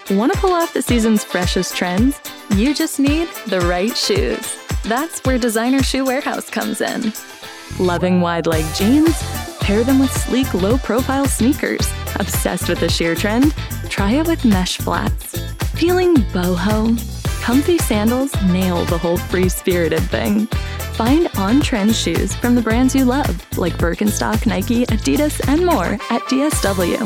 Want to pull off the season's freshest trends? You just need the right shoes. That's where Designer Shoe Warehouse comes in. Loving wide-leg jeans? Pair them with sleek, low-profile sneakers. Obsessed with the sheer trend? Try it with mesh flats. Feeling boho? Comfy sandals nail the whole free-spirited thing. Find on-trend shoes from the brands you love, like Birkenstock, Nike, Adidas, and more at DSW.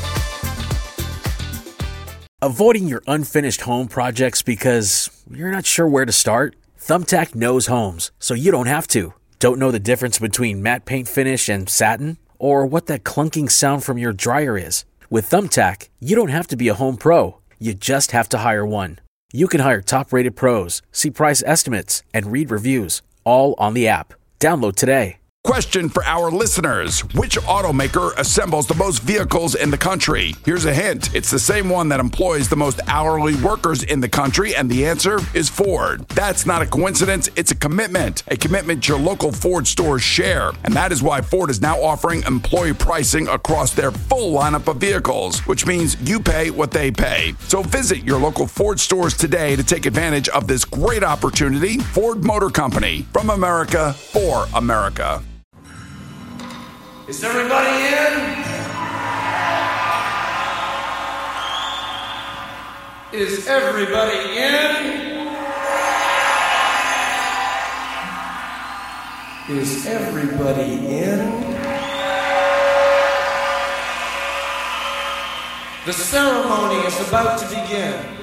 Avoiding your unfinished home projects because you're not sure where to start? Thumbtack knows homes, so you don't have to. Don't know the difference between matte paint finish and satin? Or what that clunking sound from your dryer is? With Thumbtack, you don't have to be a home pro. You just have to hire one. You can hire top-rated pros, see price estimates, and read reviews, all on the app. Download today. Question for our listeners. Which automaker assembles the most vehicles in the country? Here's a hint. It's the same one that employs the most hourly workers in the country, and the answer is Ford. That's not a coincidence. It's a commitment your local Ford stores share. And that is why Ford is now offering employee pricing across their full lineup of vehicles, which means you pay what they pay. So visit your local Ford stores today to take advantage of this great opportunity. Ford Motor Company, from America, for America. Is everybody in? Is everybody in? Is everybody in? The ceremony is about to begin.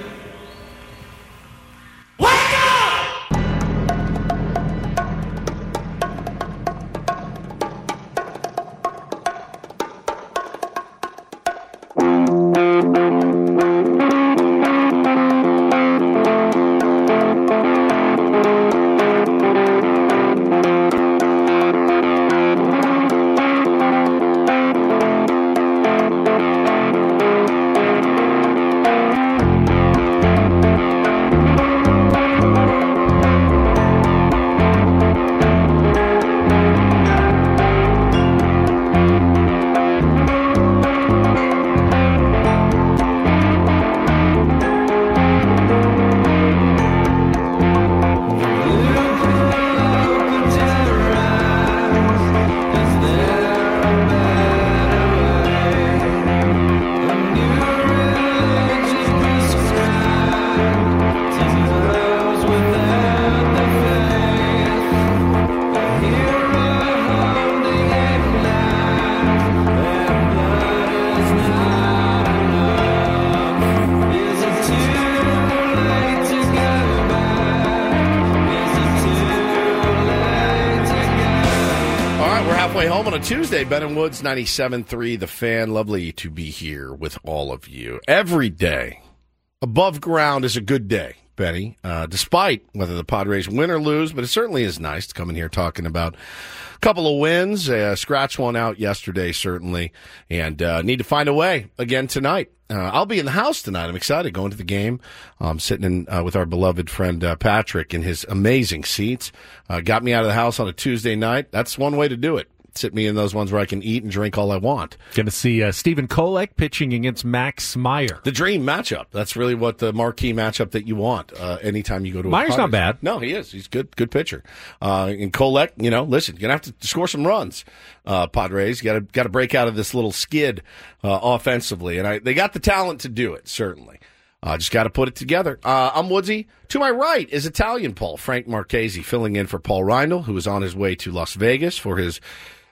Tuesday, Ben and Woods, 97.3, The Fan. Lovely to be here with all of you. Every day above ground is a good day, Benny, despite whether the Padres win or lose, but it certainly is nice to come in here talking about a couple of wins, scratch one out yesterday, certainly, and need to find a way again tonight. I'll be in the house tonight. I'm excited going to the game. Sitting in with our beloved friend Patrick in his amazing seats. Got me out of the house on a Tuesday night. That's one way to do it. Sit me in those ones where I can eat and drink all I want. Going to see Stephen Kolek pitching against Max Meyer. The dream matchup. That's really what the marquee matchup that you want anytime you go to a Meyer's not bad. No, he is. He's good pitcher. And Kolek, listen, you're going to have to score some runs, Padres. You got to break out of this little skid offensively. And they got the talent to do it, certainly. Just got to put it together. I'm Woodsy. To my right is Italian Paul, Frank Marchese, filling in for Paul Reindl, who is on his way to Las Vegas for his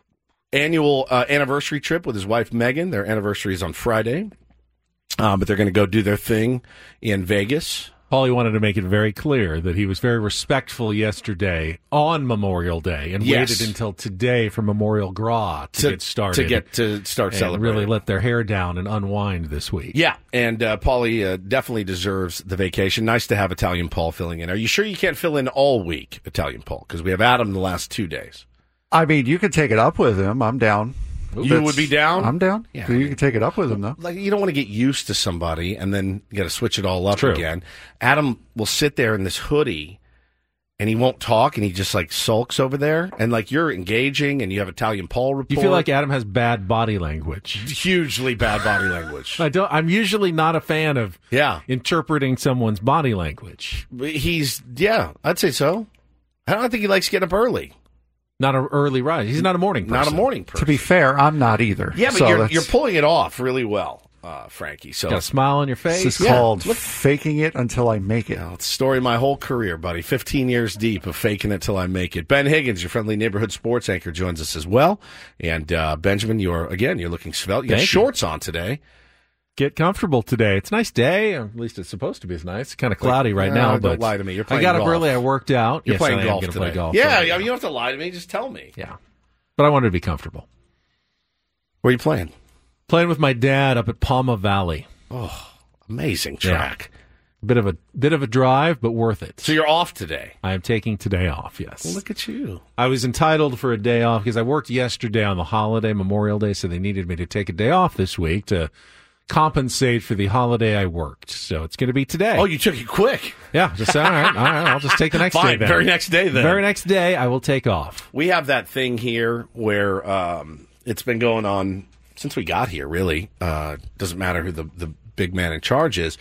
annual anniversary trip with his wife, Megan. Their anniversary is on Friday, but they're going to go do their thing in Vegas. Paulie wanted to make it very clear that he was very respectful yesterday on Memorial Day and waited until today for Memorial Gras to get started. To start and celebrating. really let their hair down and unwind this week. Yeah, and Paulie definitely deserves the vacation. Nice to have Italian Paul filling in. Are you sure you can't fill in all week, Italian Paul? Because we have Adam the last 2 days. I mean, you can take it up with him. I'm down. You would be down? I'm down. Yeah, so you can take it up with him, though. Like, you don't want to get used to somebody and then you got to switch it all up again. Adam will sit there in this hoodie and he won't talk, and he just like sulks over there, and like you're engaging, and you have Italian Paul report. You feel like Adam has bad body language. Hugely bad body language. I'm usually not a fan of interpreting someone's body language. I'd say so. I don't think he likes getting up early. Not an early rise. He's not a morning person. Not a morning person. To be fair, I'm not either. Yeah, but you're pulling it off really well. Frankie. So got a smile on your face. This is called faking it until I make it. It's the story of my whole career, buddy. 15 years deep of faking it till I make it. Ben Higgins, your friendly neighborhood sports anchor, joins us as well. And Benjamin, you're looking svelte. You got shorts on today. Get comfortable today. It's a nice day. Or at least it's supposed to be. It's nice. It's kind of cloudy right now. Don't but lie to me. You're playing golf. golf. Up early. I worked out. You're playing golf today. Play golf. Yeah, you don't have to lie to me. Just tell me. Yeah. But I wanted to be comfortable. Where are you playing? Playing with my dad up at Palma Valley. Oh, amazing track. Yeah. Bit of a drive, but worth it. So you're off today? I am taking today off, yes. Well, look at you. I was entitled for a day off because I worked yesterday on the holiday, Memorial Day, so they needed me to take a day off this week to compensate for the holiday I worked. So it's going to be today. Oh, you took it quick. Yeah, just all right. I'll just take the next day then. Very next day then. Very next day, I will take off. We have that thing here where it's been going on since we got here, really. Doesn't matter who the big man in charge is.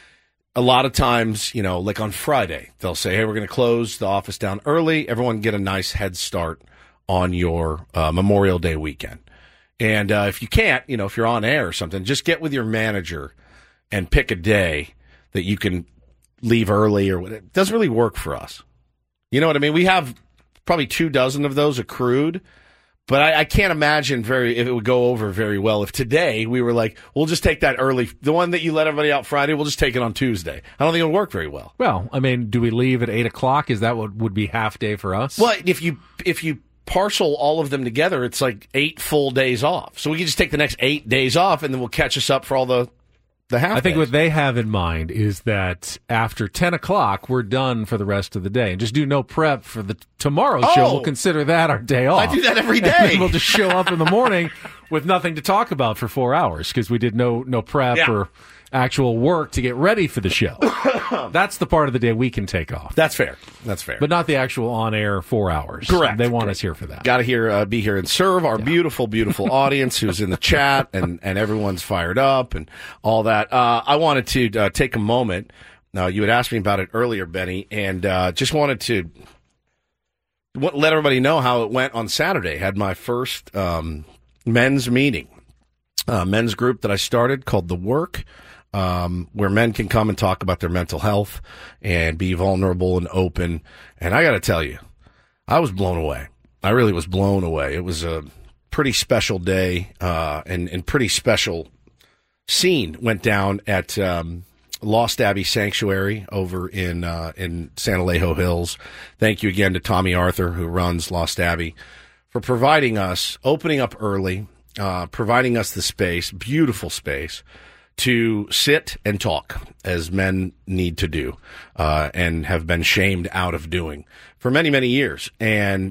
A lot of times, like on Friday, they'll say, hey, we're going to close the office down early. Everyone get a nice head start on your Memorial Day weekend. And if you can't, if you're on air or something, just get with your manager and pick a day that you can leave early or whatever. It doesn't really work for us. You know what I mean? We have probably 24 of those accrued. But I can't imagine if it would go over very well if today we were like, we'll just take that early. The one that you let everybody out Friday, we'll just take it on Tuesday. I don't think it would work very well. Well, I mean, do we leave at 8 o'clock? Is that what would be half day for us? Well, if you parcel all of them together, it's like 8 full days off. So we can just take the next 8 days off, and then we'll catch us up for all the half I think days. what they have in mind is that after 10 o'clock, we're done for the rest of the day. And just do no prep for the tomorrow show. We'll consider that our day off. I do that every day. We'll just show up in the morning with nothing to talk about for 4 hours because we did no prep or actual work to get ready for the show. That's the part of the day we can take off. That's fair. But not the actual on-air 4 hours. Correct. They want us here for that. Got to be here and serve our beautiful, beautiful audience who's in the chat and everyone's fired up and all that. I wanted to take a moment. Now, you had asked me about it earlier, Benny, and just wanted to let everybody know how it went on Saturday. Had my first men's meeting, men's group that I started called The Work. Where men can come and talk about their mental health and be vulnerable and open. And I got to tell you, I was blown away. I really was blown away. It was a pretty special day, and pretty special scene went down at Lost Abbey Sanctuary over in San Alejo Hills. Thank you again to Tommy Arthur, who runs Lost Abbey, for opening up early, providing us the space, beautiful space, to sit and talk as men need to do, and have been shamed out of doing for many, many years. And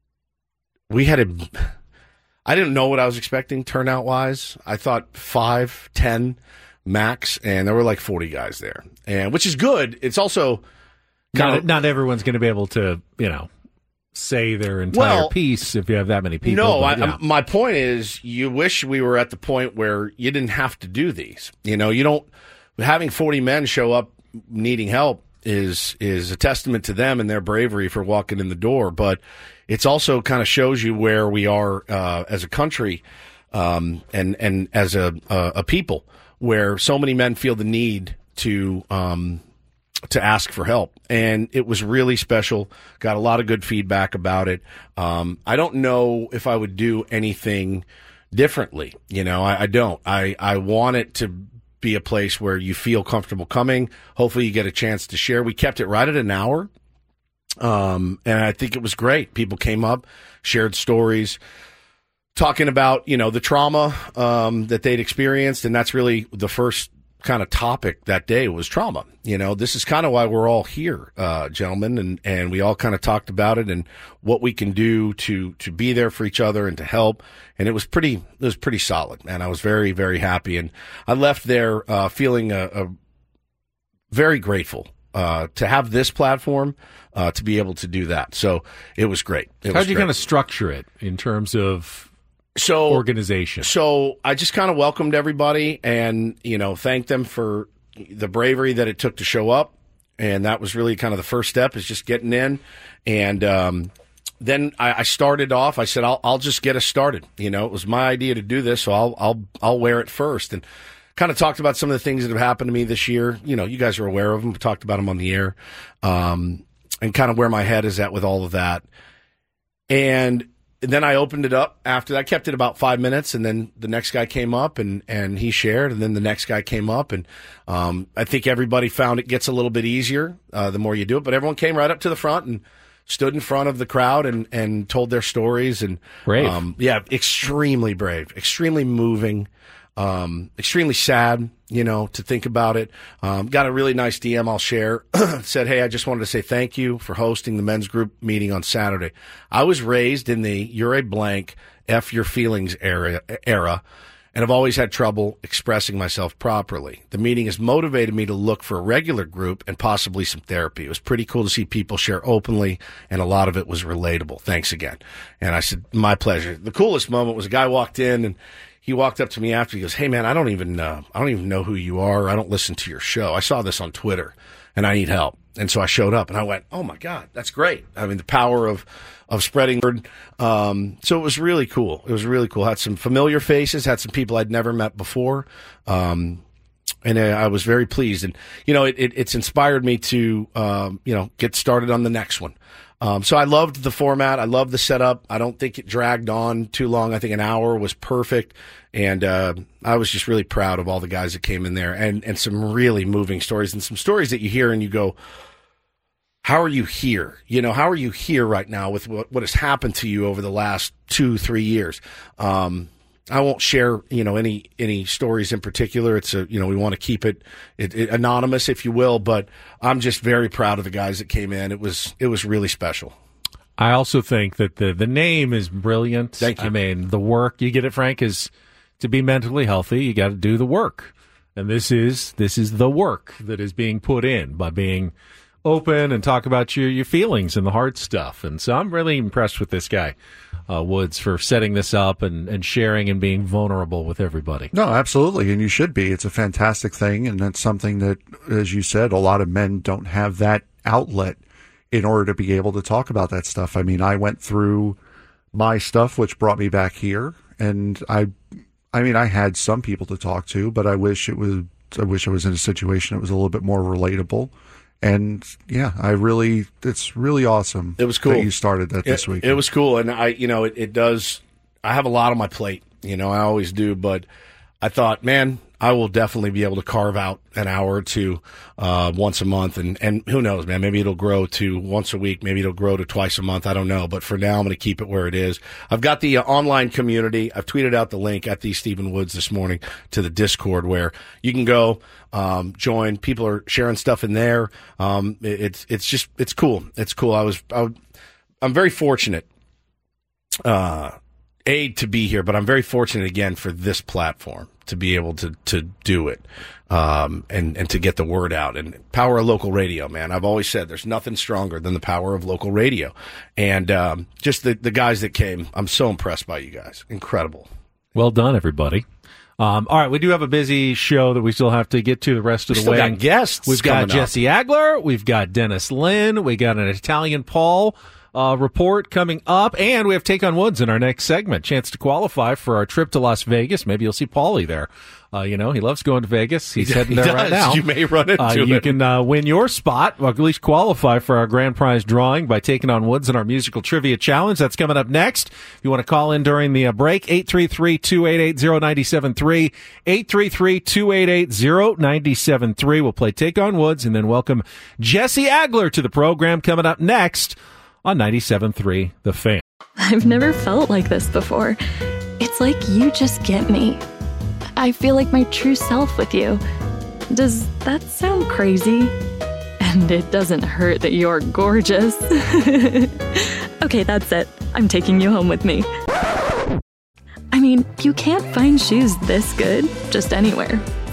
we had I didn't know what I was expecting turnout wise. I thought 5, 10 max, and there were like 40 guys there, and which is good. It's also not everyone's going to be able to, say their entire piece if you have that many people. No, my point is, you wish we were at the point where you didn't have to do these. Having 40 men show up needing help is a testament to them and their bravery for walking in the door. But it's also kind of shows you where we are as a country, and as a people, where so many men feel the need to ask for help. And it was really special. Got a lot of good feedback about it. I don't know if I would do anything differently. I don't. I want it to be a place where you feel comfortable coming. Hopefully you get a chance to share. We kept it right at an hour. And I think it was great. People came up, shared stories, talking about, the trauma that they'd experienced. And that's really the first kind of topic that day was trauma. This is kind of why we're all here, gentlemen, and we all kind of talked about it and what we can do to be there for each other and to help. And it was pretty solid, and I was very, very happy. And I left there feeling very grateful to have this platform, to be able to do that. So it was great. How did you kind of structure it in terms of organization? So I just kind of welcomed everybody and, thanked them for the bravery that it took to show up. And that was really kind of the first step, is just getting in. And then I started off. I said, I'll just get us started. It was my idea to do this, so I'll wear it first. And kind of talked about some of the things that have happened to me this year. You guys are aware of them. We talked about them on the air, and kind of where my head is at with all of that. And then I opened it up after that. I kept it about 5 minutes, and then the next guy came up and he shared, and then the next guy came up. And I think everybody found it gets a little bit easier the more you do it. But everyone came right up to the front and stood in front of the crowd and told their stories. And brave. Extremely brave, extremely moving, extremely sad, to think about it. Got a really nice DM I'll share. Said, hey, I just wanted to say thank you for hosting the men's group meeting on Saturday. I was raised in the you're a blank, F your feelings era, and I've always had trouble expressing myself properly. The meeting has motivated me to look for a regular group and possibly some therapy. It was pretty cool to see people share openly, and a lot of it was relatable. Thanks again. And I said, my pleasure. The coolest moment was a guy walked in, and he walked up to me after. He goes, hey, man, I don't even know who you are. I don't listen to your show. I saw this on Twitter, and I need help. And so I showed up, and I went, oh, my God, that's great. I mean, the power of spreading word. So it was really cool. Had some familiar faces, had some people I'd never met before. And I was very pleased. And, it's inspired me to, get started on the next one. So I loved the format. I loved the setup. I don't think it dragged on too long. I think an hour was perfect. And I was just really proud of all the guys that came in there, and some really moving stories, and some stories that you hear and you go, how are you here? How are you here right now with what has happened to you over the last 2-3 years? I won't share, any stories in particular. It's we want to keep it anonymous, if you will, but I'm just very proud of the guys that came in. It was really special. I also think that the name is brilliant. Thank you. I mean, the work, you get it, Frank, is to be mentally healthy, you got to do the work. And this is the work that is being put in by being open and talk about your feelings and the hard stuff. And so I'm really impressed with this guy, Woods, for setting this up and sharing and being vulnerable with everybody. No, absolutely. And you should be. It's a fantastic thing. And that's something that, as you said, a lot of men don't have that outlet in order to be able to talk about that stuff. I mean, I went through my stuff, which brought me back here. And I had some people to talk to, but I wish I was in a situation that was a little bit more relatable. And yeah, it's really awesome. It was cool that you started that this week. It was cool. And it does, I have a lot on my plate, I always do, but I thought, man, I will definitely be able to carve out an hour or two, once a month. And who knows, man, maybe it'll grow to once a week. Maybe it'll grow to twice a month. I don't know. But for now, I'm going to keep it where it is. I've got the online community. I've tweeted out the link at the Stephen Woods this morning to the Discord, where you can go, join. People are sharing stuff in there. It's cool. It's cool. I'm very fortunate, to be here, but I'm very fortunate again for this platform to be able to do it, and to get the word out, and power of local radio, man. I've always said there's nothing stronger than the power of local radio, and just the guys that came, I'm so impressed by you guys. Incredible. Well done, everybody. All right, we do have a busy show that we still have to get to the rest of the way. We still got guests. We've got Jesse Agler. We've got Dennis Lynn. We got an Italian Paul report coming up, and we have Take on Woods in our next segment. Chance to qualify for our trip to Las Vegas. Maybe you'll see Paulie there. He loves going to Vegas. He's heading there right now. You may run into him. You can win your spot, or at least qualify for our grand prize drawing by taking on Woods in our musical trivia challenge. That's coming up next. If you want to call in during the break, 833-288-0973, 833-288-0973. We'll play Take on Woods and then welcome Jesse Agler to the program coming up next on 97.3 The Fan. I've never felt like this before. It's like you just get me. I feel like my true self with you. Does that sound crazy? And it doesn't hurt that you're gorgeous. Okay, that's it. I'm taking you home with me. I mean, you can't find shoes this good just anywhere.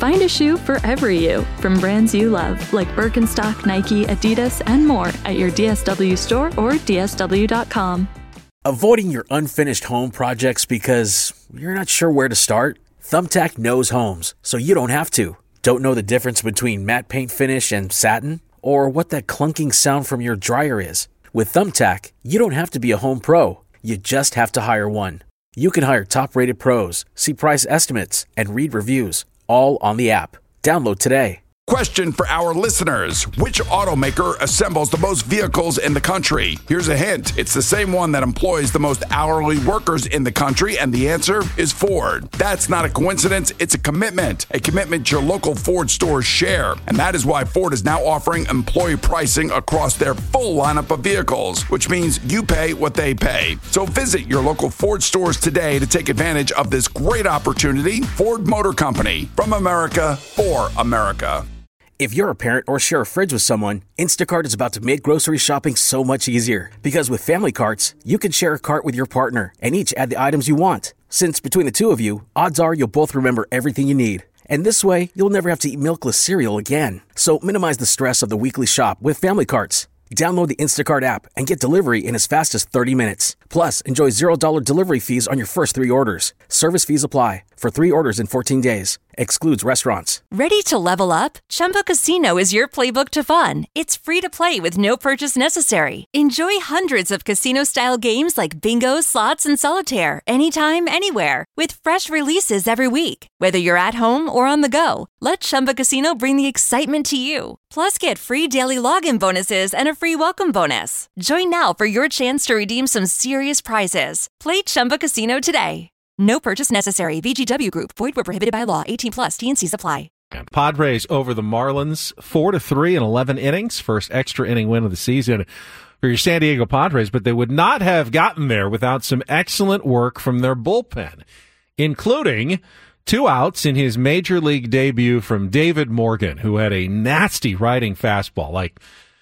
Find a shoe for every you, from brands you love, like Birkenstock, Nike, Adidas, and more at your DSW store or DSW.com. Avoiding your unfinished home projects because you're not sure where to start? Thumbtack knows homes, so you don't have to. Don't know the difference between matte paint finish and satin? Or what that clunking sound from your dryer is? With Thumbtack, you don't have to be a home pro. You just have to hire one. You can hire top-rated pros, see price estimates, and read reviews, all on the app. Download today. Question for our listeners. Which automaker assembles the most vehicles in the country? Here's a hint. It's the same one that employs the most hourly workers in the country, and the answer is Ford. That's not a coincidence. It's a commitment your local Ford stores share. And that is why Ford is now offering employee pricing across their full lineup of vehicles, which means you pay what they pay. So visit your local Ford stores today to take advantage of this great opportunity. Ford Motor Company, from America for America. If you're a parent or share a fridge with someone, Instacart is about to make grocery shopping so much easier. Because with family carts, you can share a cart with your partner and each add the items you want. Since between the two of you, odds are you'll both remember everything you need. And this way, you'll never have to eat milkless cereal again. So minimize the stress of the weekly shop with family carts. Download the Instacart app and get delivery in as fast as 30 minutes. Plus, enjoy $0 delivery fees on your first 3 orders. Service fees apply. For 3 orders in 14 days. Excludes restaurants. Ready to level up? Chumba Casino is your playbook to fun. It's free to play with no purchase necessary. Enjoy hundreds of casino-style games like bingo, slots, and solitaire anytime, anywhere. With fresh releases every week. Whether you're at home or on the go, let Chumba Casino bring the excitement to you. Plus, get free daily login bonuses and a free welcome bonus. Join now for your chance to redeem some serious prizes. Play Chumba Casino today. No purchase necessary. VGW Group. Void where prohibited by law. 18+. T&Cs apply. Padres over the Marlins 4-3 in 11 innings. First extra inning win of the season for your San Diego Padres. But they would not have gotten there without some excellent work from their bullpen, including 2 outs in his major league debut from David Morgan, who had a nasty riding fastball, like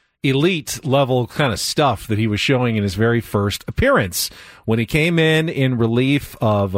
elite level kind of stuff that he was showing in his very first appearance when he came in relief of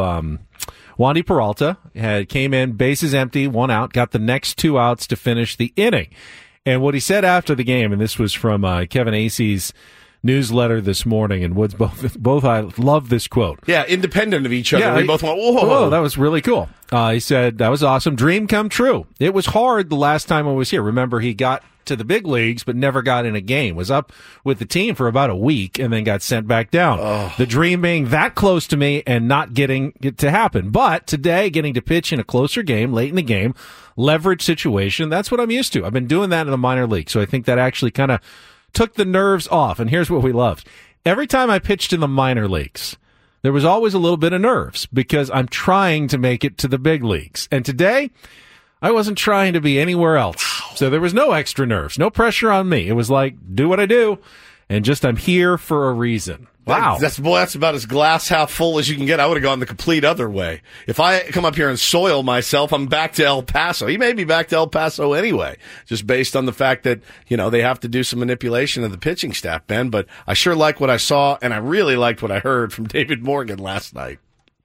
Wandy Peralta. Came in bases empty, 1 out, got the next 2 outs to finish the inning. And what he said after the game, and this was from Kevin Acey's newsletter this morning, and Woods both I love this quote. Yeah, independent of each other. Yeah, we both went, whoa, that was really cool. He said, that was awesome. Dream come true. It was hard the last time I was here. Remember, he got to the big leagues, but never got in a game. Was up with the team for about a week and then got sent back down. The dream being that close to me and not getting it to happen. But today, getting to pitch in a closer game, late in the game, leverage situation, that's what I'm used to. I've been doing that in the minor league. So I think that actually kind of took the nerves off. And here's what we loved. Every time I pitched in the minor leagues, there was always a little bit of nerves because I'm trying to make it to the big leagues. And today, I wasn't trying to be anywhere else. So there was no extra nerves, no pressure on me. It was like, do what I do, and just I'm here for a reason. Wow. That's about as glass half full as you can get. I would have gone the complete other way. If I come up here and soil myself, I'm back to El Paso. He may be back to El Paso anyway, just based on the fact that, they have to do some manipulation of the pitching staff, Ben. But I sure like what I saw, and I really liked what I heard from David Morgan last night.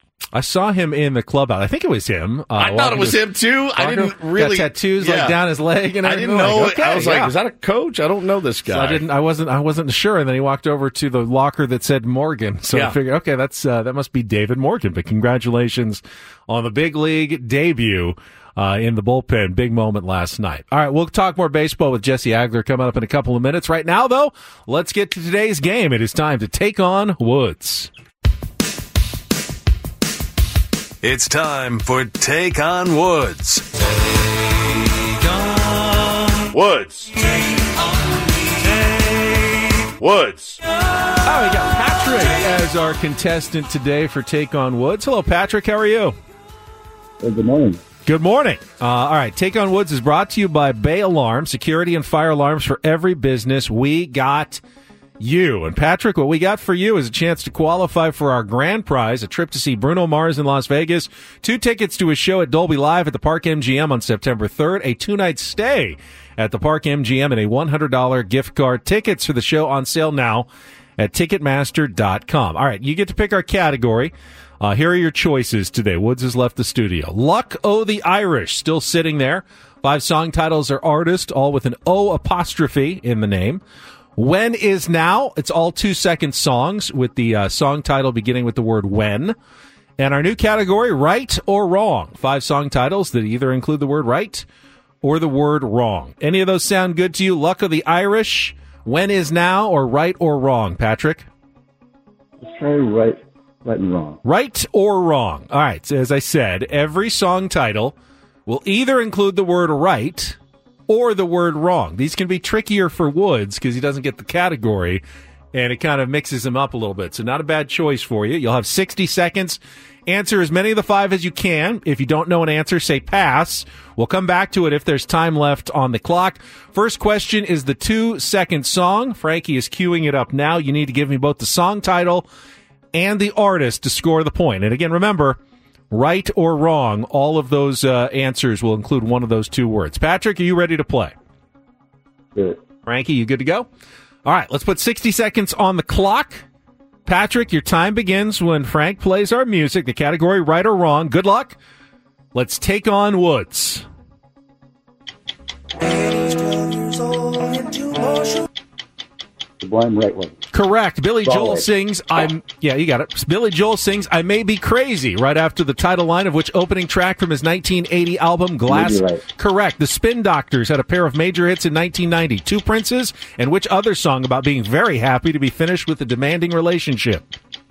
I saw him in the clubhouse. I think it was him. I thought it was him too. I didn't really got tattoos like down his leg and everything. I didn't know. Like, okay, I was like, is that a coach? I don't know this guy. So I wasn't sure. And then he walked over to the locker that said Morgan. So I figured, okay, that must be David Morgan. But congratulations on the big league debut in the bullpen. Big moment last night. All right, we'll talk more baseball with Jesse Agler coming up in a couple of minutes. Right now, though, let's get to today's game. It is time to take on Woods. It's time for Take on Woods. Take on Woods. Woods. Oh, we got Patrick as our contestant today for Take on Woods. Hello, Patrick. How are you? Hey, good morning. Good morning. All right, Take on Woods is brought to you by Bay Alarm, security and fire alarms for every business. We got you. And Patrick, what we got for you is a chance to qualify for our grand prize, a trip to see Bruno Mars in Las Vegas, 2 tickets to a show at Dolby Live at the Park MGM on September 3rd, a 2-night stay at the Park MGM, and a $100 gift card. Tickets for the show on sale now at Ticketmaster.com. All right, you get to pick our category. Here are your choices today. Woods has left the studio. Luck O' the Irish, still sitting there. 5 song titles are artist, all with an O apostrophe in the name. When Is Now, it's all 2-second songs with the song title beginning with the word when. And our new category, Right or Wrong. 5 song titles that either include the word right or the word wrong. Any of those sound good to you? Luck of the Irish, When Is Now, or Right or Wrong, Patrick? Let's try right and wrong. Right or wrong. All right, so as I said, every song title will either include the word right or the word wrong. These can be trickier for Woods because he doesn't get the category, and it kind of mixes him up a little bit. So not a bad choice for you. You'll have 60 seconds. Answer as many of the 5 as you can. If you don't know an answer, say pass. We'll come back to it if there's time left on the clock. First question is the 2-second song. Frankie is queuing it up now. You need to give me both the song title and the artist to score the point. And again, remember, right or wrong, all of those answers will include one of those 2 words. Patrick, are you ready to play? Good. Frankie, you good to go? All right, let's put 60 seconds on the clock. Patrick, your time begins when Frank plays our music. The category, right or wrong. Good luck. Let's take on Woods. Sublime Right Way. Correct. Billy Joel Broadway. sings, you got it. Billy Joel sings, I May Be Crazy, right after the title line of which opening track from his 1980 album, Glass. Maybe right. Correct. The Spin Doctors had a pair of major hits in 1990. 2 Princes, and which other song about being very happy to be finished with a demanding relationship?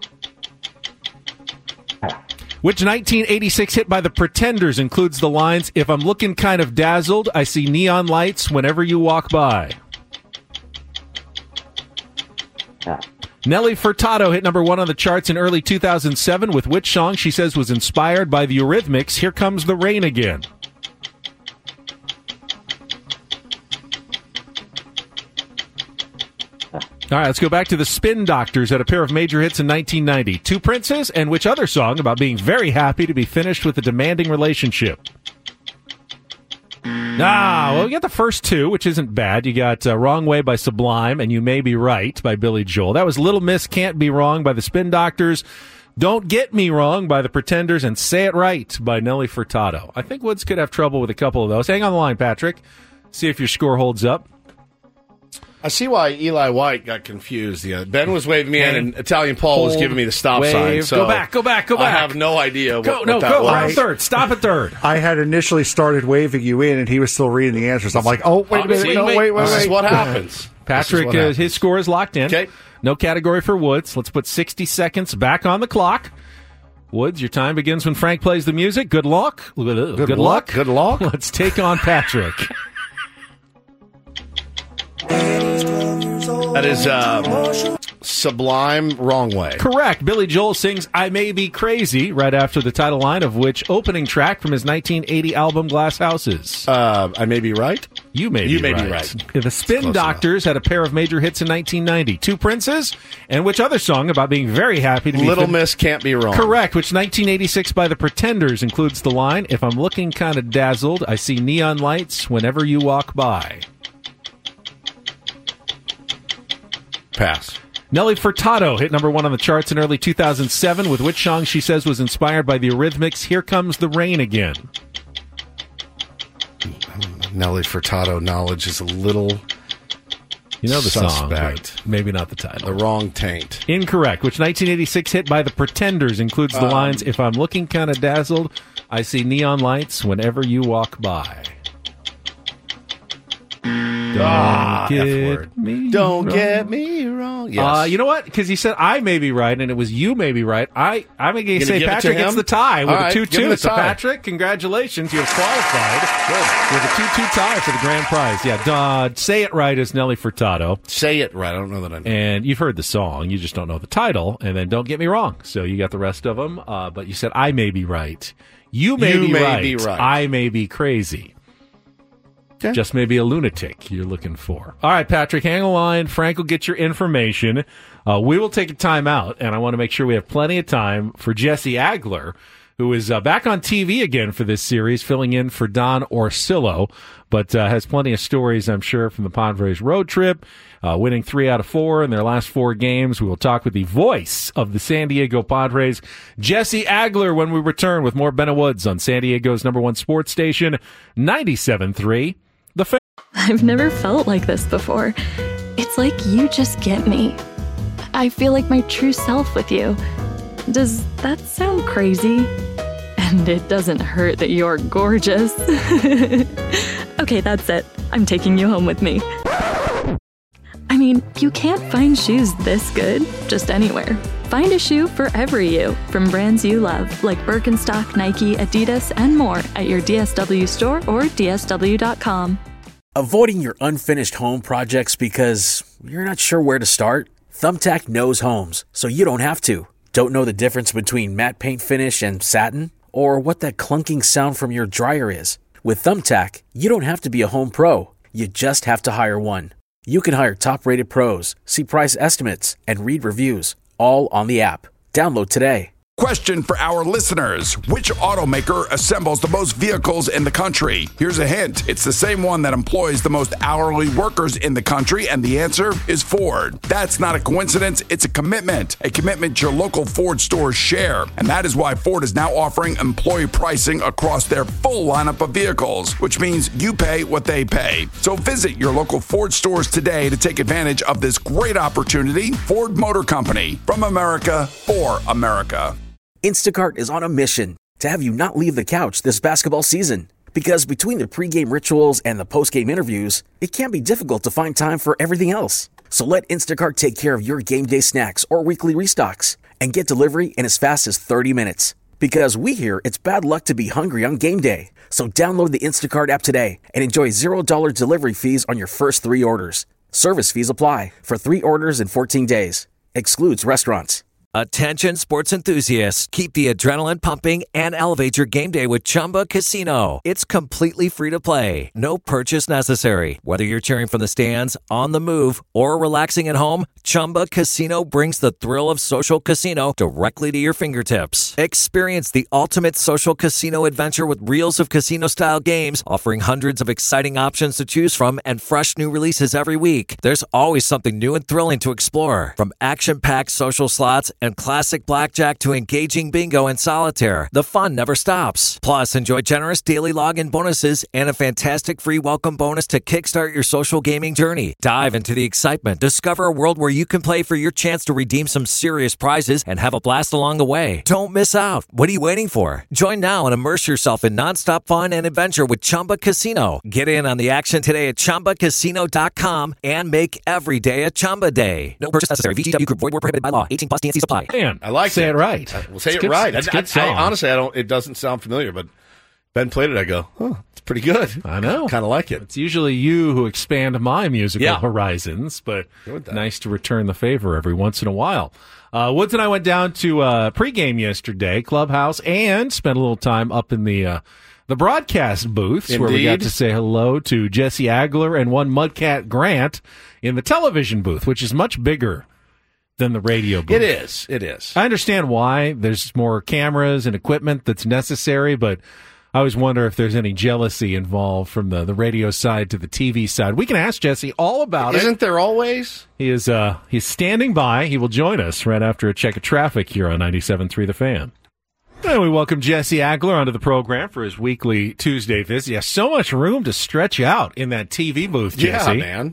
Which 1986 hit by the Pretenders includes the lines, If I'm looking kind of dazzled, I see neon lights whenever you walk by? Nelly Furtado hit number 1 on the charts in early 2007 with which song she says was inspired by the Eurythmics, Here Comes the Rain Again? All right, let's go back to the Spin Doctors, had a pair of major hits in 1990. 2 Princes, and which other song about being very happy to be finished with a demanding relationship? Well, you got the first 2, which isn't bad. You got Wrong Way by Sublime and You May Be Right by Billy Joel. That was Little Miss Can't Be Wrong by the Spin Doctors, Don't Get Me Wrong by the Pretenders, and Say It Right by Nelly Furtado. I think Woods could have trouble with a couple of those. Hang on the line, Patrick. See if your score holds up. I see why Eli White got confused. Ben was waving me in, and Italian Paul was giving me the stop sign. So Go back. I have no idea what that go. was. Around third. Stop at third. I had initially started waving you in, and he was still reading the answers. I'm like, oh, wait a minute. No, wait. This is what happens. Patrick, his score is locked in. Okay. No category for Woods. Let's put 60 seconds back on the clock. Woods, your time begins when Frank plays the music. Good luck. Good luck. Good luck. Let's take on Patrick. That is Sublime Wrong Way. Correct. Billy Joel sings I May Be Crazy right after the title line of which opening track from his 1980 album Glass Houses? I May Be Right? You May Be Right. The Spin Doctors had a pair of major hits in 1990. 2 Princes, and which other song about being very happy to be Little Miss Can't Be Wrong. Correct, which 1986 by the Pretenders includes the line, If I'm looking kind of dazzled, I see neon lights whenever you walk by. Pass. Nelly Furtado hit number 1 on the charts in early 2007 with which song she says was inspired by the Eurythmics, Here Comes the Rain Again? Nelly Furtado knowledge is a little the suspect. song, but maybe not the title. The wrong taint. Incorrect, which 1986 hit by the Pretenders includes the lines, If I'm looking kind of dazzled, I see neon lights whenever you walk by. Don't get me wrong. Yes. You know what? Because he said I may be right, and it was you may be right. I'm going to say Patrick gets the tie with a 2-2. So Patrick, congratulations. You have qualified with a 2-2 tie for the grand prize. Yeah, Say It Right is Nelly Furtado. Say It Right. I don't know that I know. And you've heard the song. You just don't know the title. And then Don't Get Me Wrong. So you got the rest of them. But you said I may be right. You may be right. I may be crazy. Okay. Just maybe a lunatic you're looking for. All right, Patrick, hang on the line. Frank will get your information. We will take a timeout, and I want to make sure we have plenty of time for Jesse Agler, who is back on TV again for this series, filling in for Don Orsillo, but has plenty of stories, I'm sure, from the Padres road trip, winning 3 out of 4 in their last 4 games. We will talk with the voice of the San Diego Padres, Jesse Agler, when we return with more Ben and Woods on San Diego's #1 sports station, 97.3 The Fan. I've never felt like this before. It's like you just get me. I feel like my true self with you. Does that sound crazy? And it doesn't hurt that you're gorgeous. Okay, that's it. I'm taking you home with me. I mean, you can't find shoes this good just anywhere. Find a shoe for every you from brands you love, like Birkenstock, Nike, Adidas, and more at your DSW store or DSW.com. Avoiding your unfinished home projects because you're not sure where to start? Thumbtack knows homes, so you don't have to. Don't know the difference between matte paint finish and satin? Or what that clunking sound from your dryer is? With Thumbtack, you don't have to be a home pro. You just have to hire one. You can hire top-rated pros, see price estimates, and read reviews, all on the app. Download today. Question for our listeners. Which automaker assembles the most vehicles in the country? Here's a hint. It's the same one that employs the most hourly workers in the country, and the answer is Ford. That's not a coincidence. It's a commitment your local Ford stores share. And that is why Ford is now offering employee pricing across their full lineup of vehicles, which means you pay what they pay. So visit your local Ford stores today to take advantage of this great opportunity. Ford Motor Company, from America for America. Instacart is on a mission to have you not leave the couch this basketball season. Because between the pregame rituals and the postgame interviews, it can be difficult to find time for everything else. So let Instacart take care of your game day snacks or weekly restocks and get delivery in as fast as 30 minutes. Because we hear it's bad luck to be hungry on game day. So download the Instacart app today and enjoy $0 delivery fees on your first 3 orders. Service fees apply for 3 orders in 14 days. Excludes restaurants. Attention sports enthusiasts, keep the adrenaline pumping and elevate your game day with Chumba Casino. It's completely free to play. No purchase necessary. Whether you're cheering from the stands, on the move, or relaxing at home, Chumba Casino brings the thrill of social casino directly to your fingertips. Experience the ultimate social casino adventure with reels of casino-style games, offering hundreds of exciting options to choose from and fresh new releases every week. There's always something new and thrilling to explore. From action-packed social slots and classic blackjack to engaging bingo and solitaire, the fun never stops. Plus, enjoy generous daily login bonuses and a fantastic free welcome bonus to kickstart your social gaming journey. Dive into the excitement. Discover a world where you can play for your chance to redeem some serious prizes and have a blast along the way. Don't miss out. What are you waiting for? Join now and immerse yourself in nonstop fun and adventure with Chumba Casino. Get in on the action today at ChumbaCasino.com and make every day a Chumba day. No purchase necessary. VGW Group. Void where prohibited by law. 18+ TNC supply. Man, I like say it right. We'll say It's it good- right. it's a good song. Honestly, I don't. It doesn't sound familiar, but Ben played it. I go, oh, it's pretty good. I know. Kind of like it. It's usually you who expand my musical Yeah. horizons, but Good with that. nice to return the favor every once in a while. Woods and I went down to pregame yesterday, Clubhouse, and spent a little time up in the broadcast booths where we got Indeed. to say hello to Jesse Agler and one Mudcat Grant in the television booth, which is much bigger than the radio booth. It is. It is. I understand why. There's more cameras and equipment that's necessary, but I always wonder if there's any jealousy involved from the radio side to the TV side. We can ask Jesse all about it. Isn't there always? He is he's standing by. He will join us right after a check of traffic here on 97.3 The Fan. And we welcome Jesse Agler onto the program for his weekly Tuesday visit. Yeah, so much room to stretch out in that TV booth, Jesse. Yeah, man.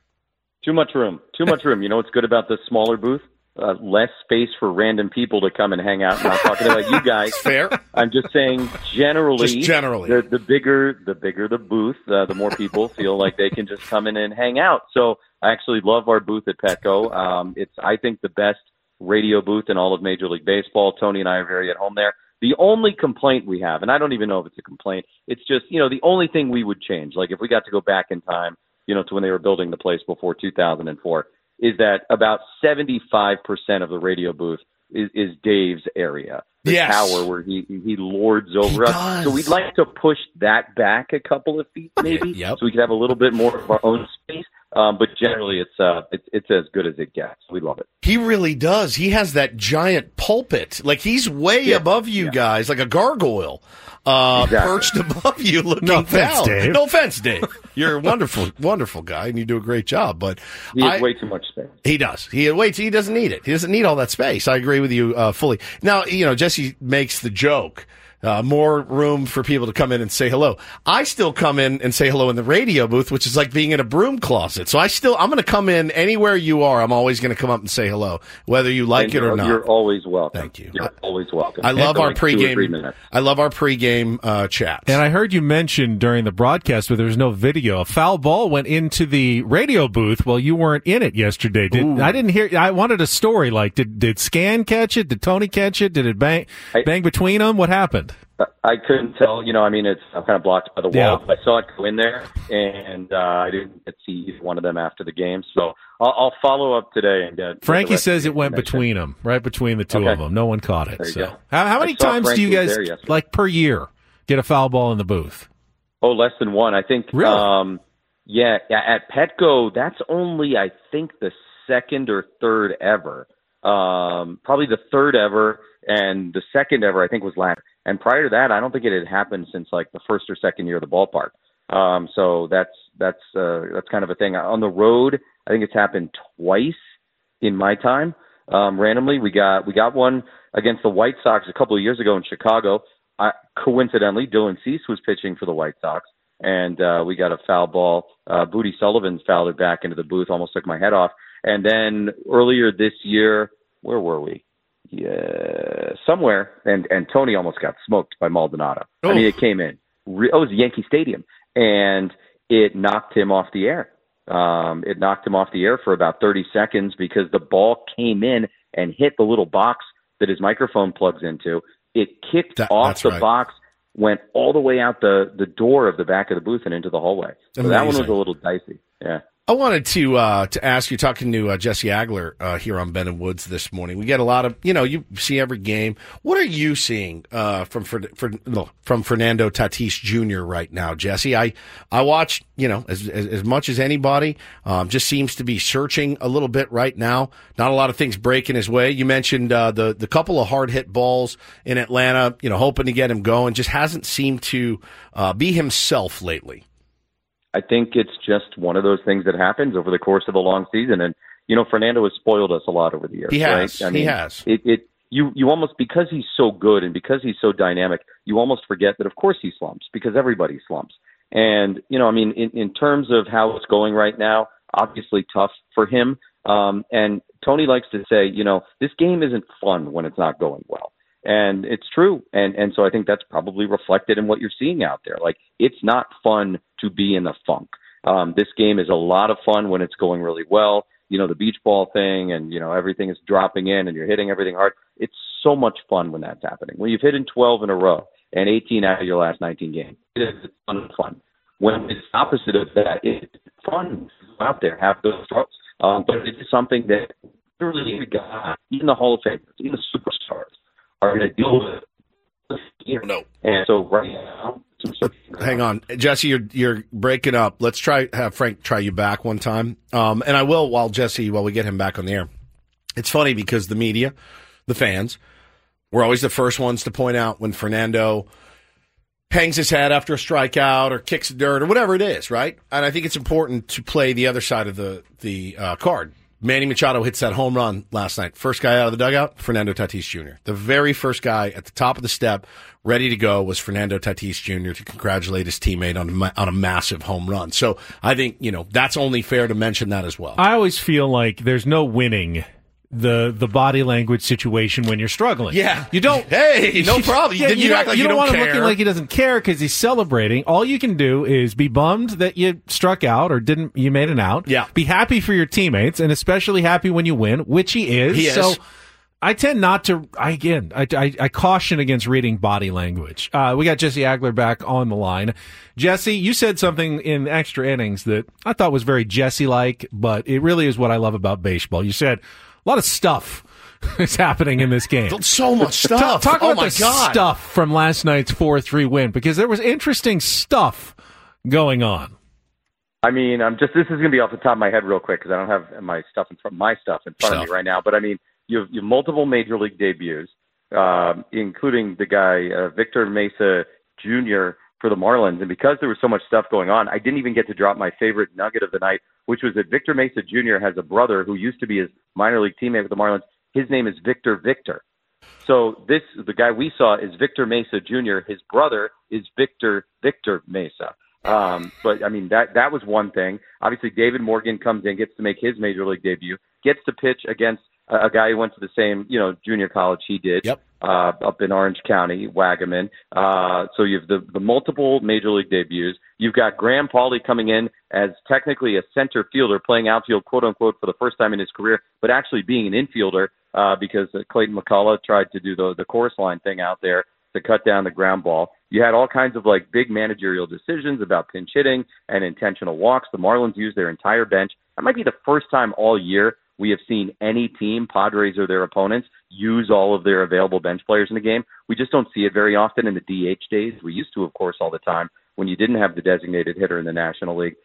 Too much room. Too much room. You know what's good about this smaller booth? Less space for random people to come and hang out. I'm not talking about you guys. Fair. I'm just saying generally. Just generally. The bigger the booth, the more people feel like they can just come in and hang out. So I actually love our booth at Petco. It's, I think, the best radio booth in all of Major League Baseball. Tony and I are very at home there. The only complaint we have, and I don't even know if it's a complaint, it's just, the only thing we would change, like if we got to go back in time, to when they were building the place before 2004, is that about 75% of the radio booth is Dave's area. The Yes. tower where he lords over us. does. So we'd like to push that back a couple of feet maybe, Yep. so we could have a little bit more of our own space. But generally, it's as good as it gets. We love it. He really does. He has that giant pulpit. Like, he's way above you guys, like a gargoyle, perched above you looking No offense, down. Dave. No offense, Dave. You're a wonderful, wonderful guy, and you do a great job. But He has way too much space. He does. He doesn't need it. He doesn't need all that space. I agree with you fully. Now, Jesse makes the joke. More room for people to come in and say hello. I still come in and say hello in the radio booth, which is like being in a broom closet. So I'm going to come in anywhere you are. I'm always going to come up and say hello, whether you like it or not. You're always welcome. Thank you. You're always welcome. I love our pregame. 2 or 3 minutes. I love our pregame chats. And I heard you mention during the broadcast where there was no video, a foul ball went into the radio booth while you weren't in it yesterday. I didn't hear. I wanted a story. Like, did Scan catch it? Did Tony catch it? Did it bang between them? What happened? I couldn't tell. It's kind of blocked by the wall. Yeah. I saw it go in there, and I didn't get to see either one of them after the game. So I'll follow up today and get. Frankie says it went between them, right between the two of them. No one caught it. There you go. How many times do you guys, like, per year, get a foul ball in the booth? Oh, less than one. I think. Really? At Petco, that's only, I think, the second or third ever. Probably the third ever, and the second ever, I think, was last. And prior to that, I don't think it had happened since like the first or second year of the ballpark. So that's kind of a thing. On the road, I think it's happened twice in my time. Randomly, we got one against the White Sox a couple of years ago in Chicago. Coincidentally, Dylan Cease was pitching for the White Sox, and we got a foul ball. Booty Sullivan fouled it back into the booth, almost took my head off. And then earlier this year, where were we? Yeah, somewhere, and Tony almost got smoked by Maldonado. Oh. I mean, it came in. It was Yankee Stadium, and it knocked him off the air. It knocked him off the air for about 30 seconds because the ball came in and hit the little box that his microphone plugs into. It kicked off the box, went all the way out the door of the back of the booth and into the hallway. So that one was a little dicey. Yeah. I wanted to ask you, talking to Jesse Agler here on Ben and Woods this morning. We get a lot of, you see every game. What are you seeing from Fernando Tatis Jr. right now, Jesse? I watch, as much as anybody. Just seems to be searching a little bit right now. Not a lot of things breaking his way. You mentioned the couple of hard hit balls in Atlanta. Hoping to get him going. Just hasn't seemed to be himself lately. I think it's just one of those things that happens over the course of a long season. And, Fernando has spoiled us a lot over the years. He has. Right? I mean, he has. You almost, because he's so good and because he's so dynamic, you almost forget that, of course, he slumps, because everybody slumps. And, in terms of how it's going right now, obviously tough for him. And Tony likes to say, this game isn't fun when it's not going well. And it's true. And so I think that's probably reflected in what you're seeing out there. Like, it's not fun to be in the funk. This game is a lot of fun when it's going really well. The beach ball thing and, everything is dropping in and you're hitting everything hard. It's so much fun when that's happening. When you've hit in 12 in a row and 18 out of your last 19 games, it is a ton of fun. When it's opposite of that, it's fun to go out there, have those throws. But it's something that literally every guy, even the Hall of Famers, even the superstars, are going to deal with this year. No. And so right now, hang on, Jesse, you're breaking up. Let's have Frank try you back one time. And I will while we get him back on the air. It's funny because the media, the fans, we're always the first ones to point out when Fernando hangs his head after a strikeout or kicks the dirt or whatever it is, right? And I think it's important to play the other side of the card. Manny Machado hits that home run last night. First guy out of the dugout, Fernando Tatis Jr. The very first guy at the top of the step, ready to go, was Fernando Tatis Jr. to congratulate his teammate on a massive home run. So I think, that's only fair to mention that as well. I always feel like there's no winning the body language situation when you're struggling. Yeah. You don't. Hey, no problem. You don't want him care. looking like he doesn't care because he's celebrating. All you can do is be bummed that you struck out or you made an out. Yeah. Be happy for your teammates and especially happy when you win, which he is. He is. So I tend not to, I caution against reading body language. We got Jesse Agler back on the line. Jesse, you said something in extra innings that I thought was very Jesse-like, but it really is what I love about baseball. You said a lot of stuff is happening in this game. So much stuff. Talk about the stuff from last night's 4-3 win, because there was interesting stuff going on. I mean, this is going to be off the top of my head real quick because I don't have my stuff in front of me right now. But I mean, you have multiple major league debuts, including the guy Victor Mesa Jr. for the Marlins. And because there was so much stuff going on, I didn't even get to drop my favorite nugget of the night, which was that Victor Mesa Jr. has a brother who used to be his minor league teammate with the Marlins. His name is Victor. So the guy we saw is Victor Mesa Jr. His brother is Victor Mesa. But I mean, that was one thing. Obviously, David Morgan comes in, gets to make his major league debut, gets to pitch against a guy who went to the same, junior college he did, up in Orange County, Wagaman. So you have the multiple major league debuts. You've got Graham Pauley coming in as technically a center fielder, playing outfield, quote unquote, for the first time in his career, but actually being an infielder because Clayton McCullough tried to do the chorus line thing out there to cut down the ground ball. You had all kinds of big managerial decisions about pinch hitting and intentional walks. The Marlins used their entire bench. That might be the first time all year we have seen any team, Padres or their opponents, use all of their available bench players in the game. We just don't see it very often in the DH days. We used to, of course, all the time when you didn't have the designated hitter in the National League.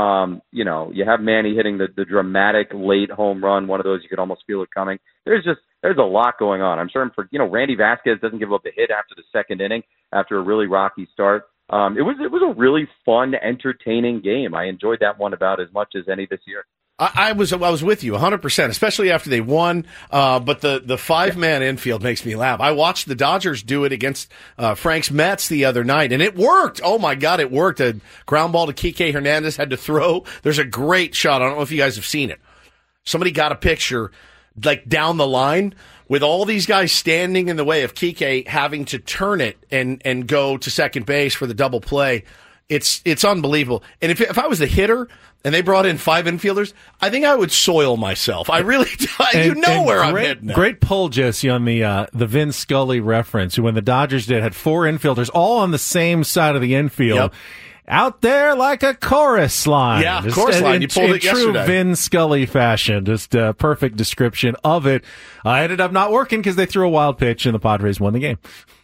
You have Manny hitting the dramatic late home run, one of those you could almost feel it coming. There's a lot going on. I'm sure Randy Vasquez doesn't give up a hit after the second inning after a really rocky start. It was a really fun, entertaining game. I enjoyed that one about as much as any this year. I was with you 100%, especially after they won. But the 5-man infield makes me laugh. I watched the Dodgers do it against Frank's Mets the other night, and it worked. Oh my God, it worked. A ground ball to Kike Hernandez had to throw. There's a great shot. I don't know if you guys have seen it. Somebody got a picture down the line with all these guys standing in the way of Kike having to turn it and go to second base for the double play. It's unbelievable. And if I was the hitter and they brought in 5 infielders, I think I would soil myself. I really do. I'm hitting. Great pull, Jesse, on the Vin Scully reference. When the Dodgers had 4 infielders all on the same side of the infield. Yep. Out there like a chorus line. Yeah, chorus line. You pulled it yesterday. True Vin Scully fashion. Just a perfect description of it. Ended up not working because they threw a wild pitch and the Padres won the game.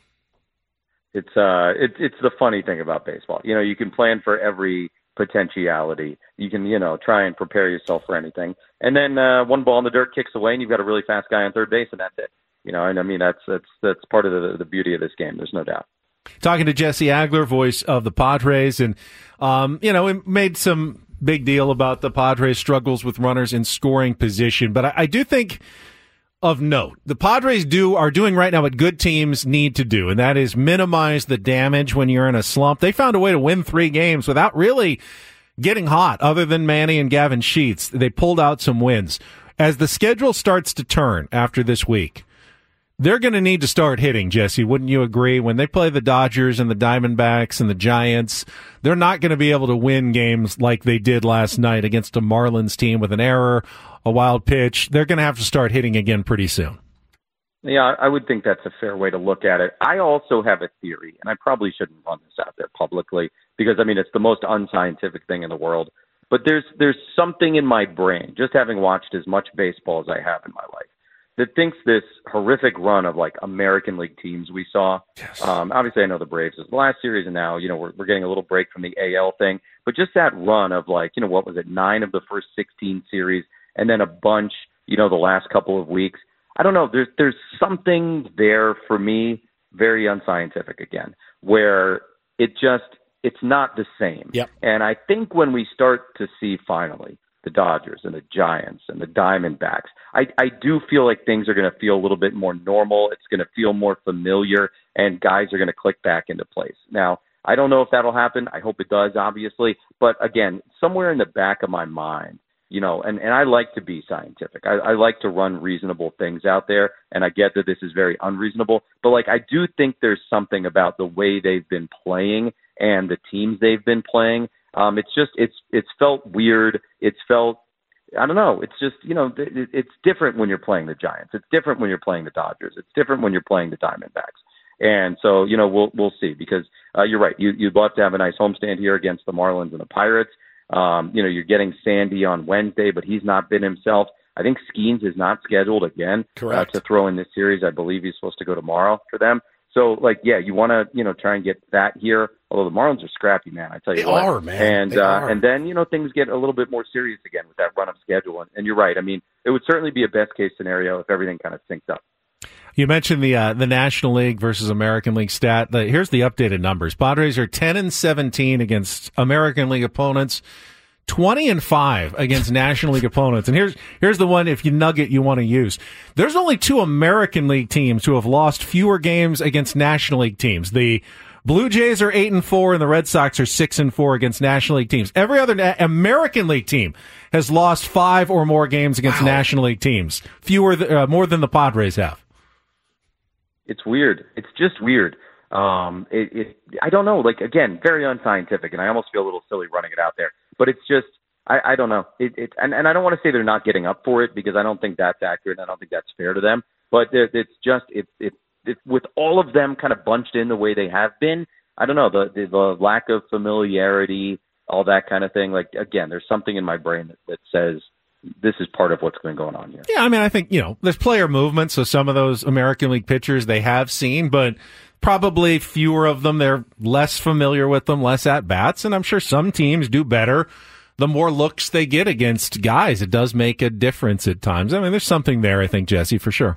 It's the funny thing about baseball. You can plan for every potentiality. You can, try and prepare yourself for anything. And then one ball in the dirt kicks away and you've got a really fast guy on third base and that's it. And I mean, that's part of the beauty of this game. There's no doubt. Talking to Jesse Agler, voice of the Padres, and, we made some big deal about the Padres' struggles with runners in scoring position. But I do think of note, the Padres are doing right now what good teams need to do, and that is minimize the damage when you're in a slump. They found a way to win 3 games without really getting hot, other than Manny and Gavin Sheets. They pulled out some wins. As the schedule starts to turn after this week, they're going to need to start hitting, Jesse. Wouldn't you agree? When they play the Dodgers and the Diamondbacks and the Giants, they're not going to be able to win games like they did last night against a Marlins team with an error, a wild pitch. They're going to have to start hitting again pretty soon. Yeah, I would think that's a fair way to look at it. I also have a theory, and I probably shouldn't run this out there publicly because, it's the most unscientific thing in the world. But there's something in my brain, just having watched as much baseball as I have in my life, that thinks this horrific run of American League teams we saw. Yes. Obviously, I know the Braves was the last series, and now we're getting a little break from the AL thing. But just that run of what was it, 9 of the first 16 series, and then a bunch, the last couple of weeks. I don't know. There's something there for me, very unscientific again, where it's not the same. Yep. And I think when we start to see finally the Dodgers and the Giants and the Diamondbacks, I do feel like things are going to feel a little bit more normal. It's going to feel more familiar, and guys are going to click back into place. Now, I don't know if that'll happen. I hope it does, obviously. But again, somewhere in the back of my mind, and I like to be scientific. I like to run reasonable things out there, and I get that this is very unreasonable. But I do think there's something about the way they've been playing and the teams they've been playing. It's felt weird. It's felt, I don't know. It's just, it's different when you're playing the Giants. It's different when you're playing the Dodgers. It's different when you're playing the Diamondbacks. And so, we'll see because you're right. You'd love to have a nice homestand here against the Marlins and the Pirates. You're getting Sandy on Wednesday, but he's not been himself. I think Skeens is not scheduled again to throw in this series. I believe he's supposed to go tomorrow for them. So, you want to, try and get that here. Although the Marlins are scrappy, man, I tell you They what. are, man. And then, things get a little bit more serious again with that run-up schedule. And you're right. I mean, it would certainly be a best-case scenario if everything kind of synced up. You mentioned the National League versus American League stat. Here's the updated numbers. Padres are 10-17 against American League opponents, 20-5 against National League opponents. And here's the one, if you nugget you want to use. There's only 2 American League teams who have lost fewer games against National League teams. The Blue Jays are 8-4 and the Red Sox are 6-4 against National League teams. Every other American League team has lost 5 or more games against National League teams. More than the Padres have. It's weird. It's just weird. I don't know. Again, very unscientific, and I almost feel a little silly running it out there. But it's just, I don't know. And I don't want to say they're not getting up for it, because I don't think that's accurate, and I don't think that's fair to them. But it's with all of them kind of bunched in the way they have been. I don't know, the lack of familiarity, all that kind of thing. Again, there's something in my brain that says this is part of what's been going on here. Yeah, I mean, I think, there's player movement, so some of those American League pitchers they have seen, but probably fewer of them. They're less familiar with them, less at-bats, and I'm sure some teams do better the more looks they get against guys. It does make a difference at times. I mean, there's something there, I think, Jesse, for sure.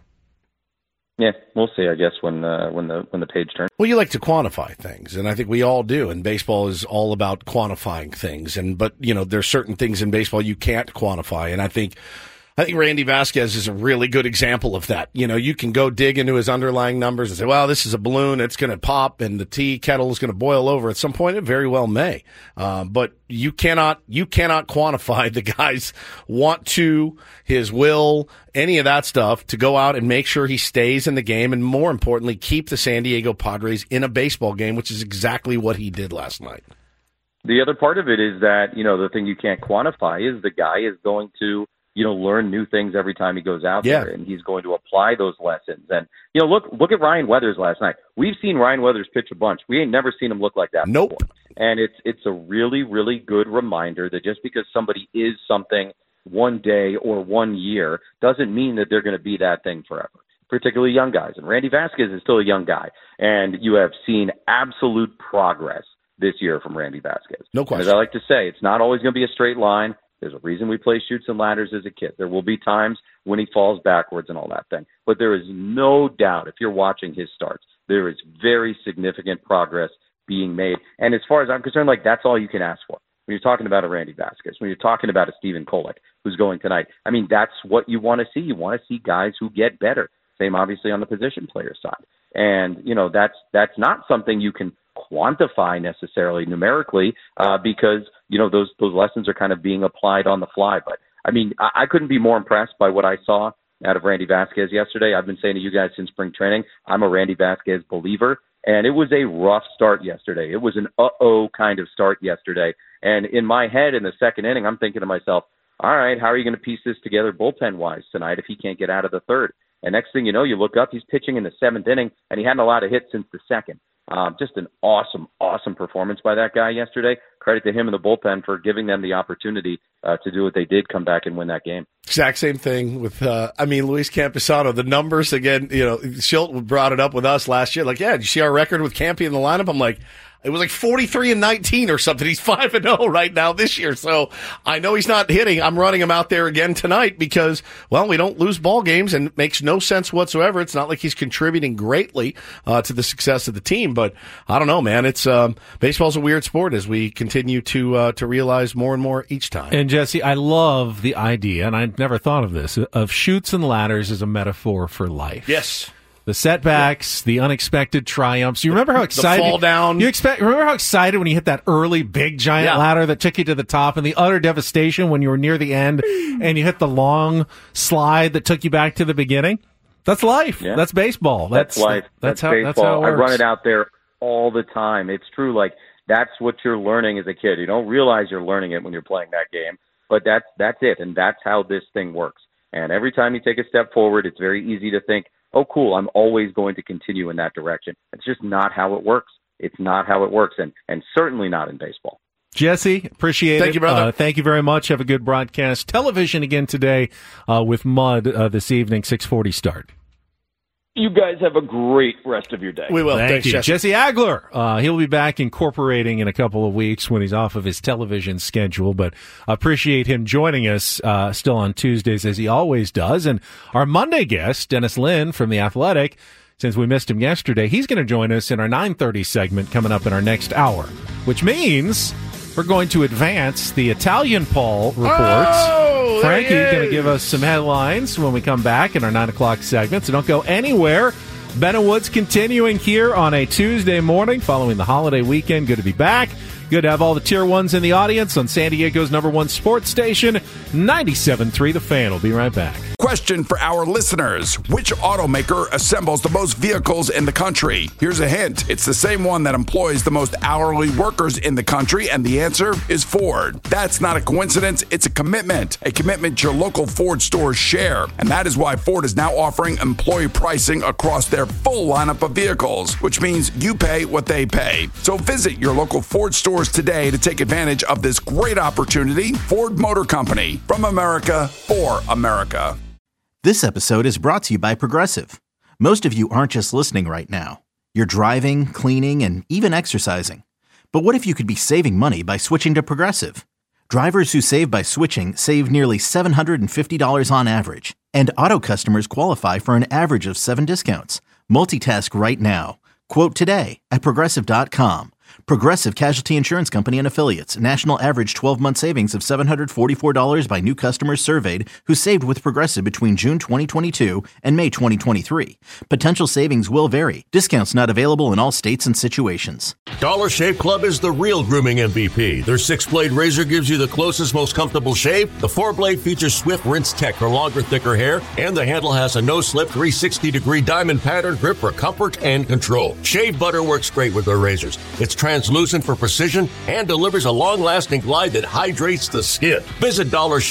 Yeah, we'll see, I guess, when the page turns. Well, you like to quantify things, and I think we all do, and baseball is all about quantifying things. But there's certain things in baseball you can't quantify, and I think Randy Vasquez is a really good example of that. You can go dig into his underlying numbers and say, well, this is a balloon, it's going to pop, and the tea kettle is going to boil over at some point. It very well may. But you cannot quantify the guy's want to, his will, any of that stuff to go out and make sure he stays in the game, and more importantly, keep the San Diego Padres in a baseball game, which is exactly what he did last night. The other part of it is that, the thing you can't quantify is the guy is going to learn new things every time he goes out there, and he's going to apply those lessons. And, look at Ryan Weathers last night. We've seen Ryan Weathers pitch a bunch. We ain't never seen him look like that before. And it's a really, really good reminder that just because somebody is something one day or 1 year doesn't mean that they're going to be that thing forever, particularly young guys. And Randy Vasquez is still a young guy, and you have seen absolute progress this year from Randy Vasquez. No question. As I like to say, it's not always going to be a straight line. There's a reason we play chutes and ladders as a kid. There will be times when he falls backwards and all that thing. But there is no doubt, if you're watching his starts, there is very significant progress being made. And as far as I'm concerned, that's all you can ask for. When you're talking about a Randy Vasquez, when you're talking about a Stephen Kolek who's going tonight, I mean, that's what you want to see. You want to see guys who get better. Same, obviously, on the position player side. And, that's not something you can quantify necessarily numerically because, those lessons are kind of being applied on the fly. But, I mean, I couldn't be more impressed by what I saw out of Randy Vasquez yesterday. I've been saying to you guys since spring training, I'm a Randy Vasquez believer. And it was a rough start yesterday. It was an uh-oh kind of start yesterday. And in my head, in the second inning, I'm thinking to myself, all right, how are you going to piece this together bullpen-wise tonight if he can't get out of the third? And next thing you know, you look up, he's pitching in the seventh inning, and he hadn't allowed a hit since the second. Just an awesome, awesome performance by that guy yesterday. Credit to him and the bullpen for giving them the opportunity to do what they did, come back and win that game. Exact same thing with, Luis Campusano. The numbers, again, Schilt brought it up with us last year. Did you see our record with Campy in the lineup? I'm like, it was 43-19 or something. He's 5-0 right now this year. So I know he's not hitting. I'm running him out there again tonight because, we don't lose ball games, and it makes no sense whatsoever. It's not like he's contributing greatly to the success of the team. But I don't know, man. It's baseball's a weird sport as we continue to realize more and more each time. And Jesse, I love the idea, and I never thought of this, of chutes and ladders as a metaphor for life. Yes. The setbacks, the unexpected triumphs. You remember how excited the fall down. Remember how excited when you hit that early big giant ladder that took you to the top, and the utter devastation when you were near the end and you hit the long slide that took you back to the beginning? That's life. Yeah. That's baseball. That's life. That's baseball. That's how it works. I run it out there all the time. It's true. That's what you're learning as a kid. You don't realize you're learning it when you're playing that game, but that's it, and that's how this thing works. And every time you take a step forward, it's very easy to think, oh, cool, I'm always going to continue in that direction. It's just not how it works. It's not how it works, and certainly not in baseball. Jesse, appreciate it. Thank you, brother. Thank you very much. Have a good broadcast. Television again today with Mud this evening, 6:40 start. You guys have a great rest of your day. We will. Thank you. Jesse Agler. He'll be back incorporating in a couple of weeks when he's off of his television schedule, but I appreciate him joining us still on Tuesdays as he always does. And our Monday guest, Dennis Lin from The Athletic, since we missed him yesterday, he's going to join us in our 9:30 segment coming up in our next hour, which means we're going to advance the Italian Paul reports. Oh, Frankie's going to give us some headlines when we come back in our 9 o'clock segment, so don't go anywhere. Ben and Woods continuing here on a Tuesday morning following the holiday weekend. Good to be back. Good to have all the Tier 1s in the audience on San Diego's #1 sports station, 97.3 The Fan. We'll be right back. Question for our listeners. Which automaker assembles the most vehicles in the country? Here's a hint. It's the same one that employs the most hourly workers in the country, and the answer is Ford. That's not a coincidence. It's a commitment your local Ford stores share. And that is why Ford is now offering employee pricing across their full lineup of vehicles, which means you pay what they pay. So visit your local Ford stores today to take advantage of this great opportunity. Ford Motor Company, from America for America. This episode is brought to you by Progressive. Most of you aren't just listening right now. You're driving, cleaning, and even exercising. But what if you could be saving money by switching to Progressive? Drivers who save by switching save nearly $750 on average. And auto customers qualify for an average of 7 discounts. Multitask right now. Quote today at Progressive.com. Progressive Casualty Insurance Company and Affiliates. National average 12-month savings of $744 by new customers surveyed who saved with Progressive between June 2022 and May 2023. Potential savings will vary. Discounts not available in all states and situations. Dollar Shave Club is the real grooming MVP. Their 6-blade razor gives you the closest, most comfortable shave. The 4-blade features Swift Rinse Tech for longer, thicker hair. And the handle has a no-slip 360-degree diamond pattern grip for comfort and control. Shave butter works great with their razors. It's translucent for precision and delivers a long-lasting glide that hydrates the skin. Visit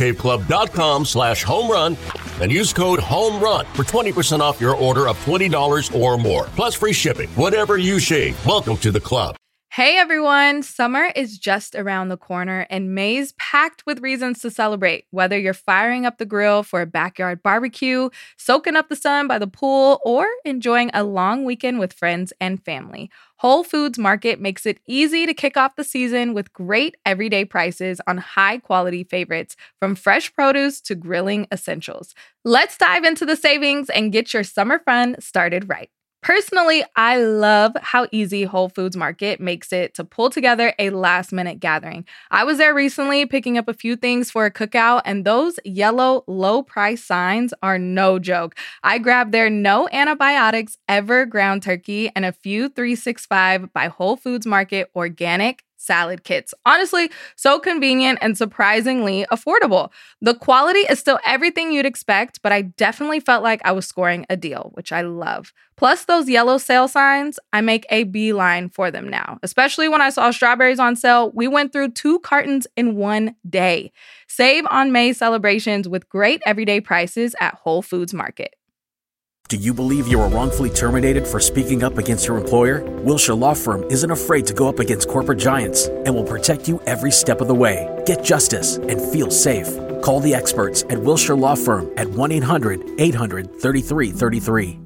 DollarShaveClub.com/homerun and use code HOMERUN for 20% off your order of $20 or more. Plus free shipping. Whatever you shave, welcome to the club. Hey everyone, summer is just around the corner and May's packed with reasons to celebrate. Whether you're firing up the grill for a backyard barbecue, soaking up the sun by the pool, or enjoying a long weekend with friends and family, Whole Foods Market makes it easy to kick off the season with great everyday prices on high-quality favorites, from fresh produce to grilling essentials. Let's dive into the savings and get your summer fun started right. Personally, I love how easy Whole Foods Market makes it to pull together a last-minute gathering. I was there recently picking up a few things for a cookout, and those yellow low-price signs are no joke. I grabbed their no antibiotics ever ground turkey and a few 365 by Whole Foods Market organic salad kits. Honestly, so convenient and surprisingly affordable. The quality is still everything you'd expect, but I definitely felt like I was scoring a deal, which I love. Plus those yellow sale signs, I make a beeline for them now. Especially when I saw strawberries on sale, we went through 2 cartons in one day. Save on May celebrations with great everyday prices at Whole Foods Market. Do you believe you were wrongfully terminated for speaking up against your employer? Wilshire Law Firm isn't afraid to go up against corporate giants and will protect you every step of the way. Get justice and feel safe. Call the experts at Wilshire Law Firm at 1-800-800-3333.